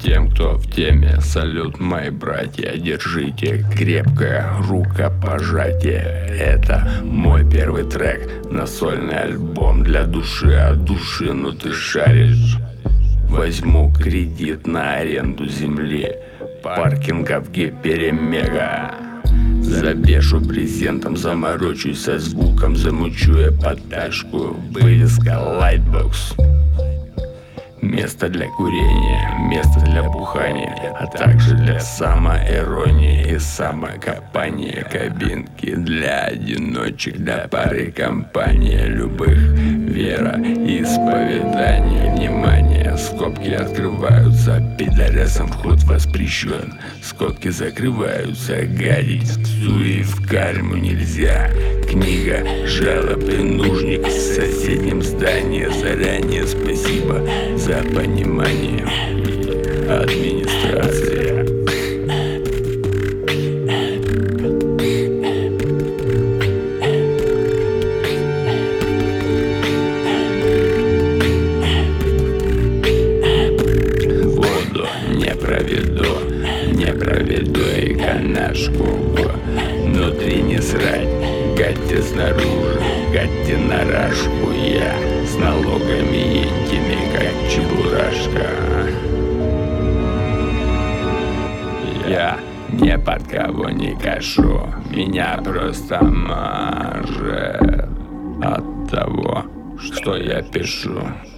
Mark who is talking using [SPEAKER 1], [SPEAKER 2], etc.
[SPEAKER 1] тем, кто в теме. Салют, мои братья, держите крепкое рукопожатие. Это мой первый трек на сольный альбом для души от души, ну ты шаришь. Возьму кредит на аренду земли, паркинга в гиперемега. Забешу презентом, заморочусь со звуком, замучу я подтяжку, вывеска Lightbox. Место для курения, место для бухания, а также для самоиронии и самокопания. Кабинки для одиночек, для пары компания любых, вера и исповедание. Внимание, скобки открываются, пидорасам вход воспрещен. Скобки закрываются, гадить в псу и в кальму нельзя. Книга жалоб и нужник в соседнем здании. Заранее спасибо за понимание, администрация. Воду не проведу и канашку внутри не срать. Гадьте снаружи, гадьте на рашку. Я с налогами этими, как чебурашка. Я ни под кого не кашу, меня просто мажет от того, что я пишу.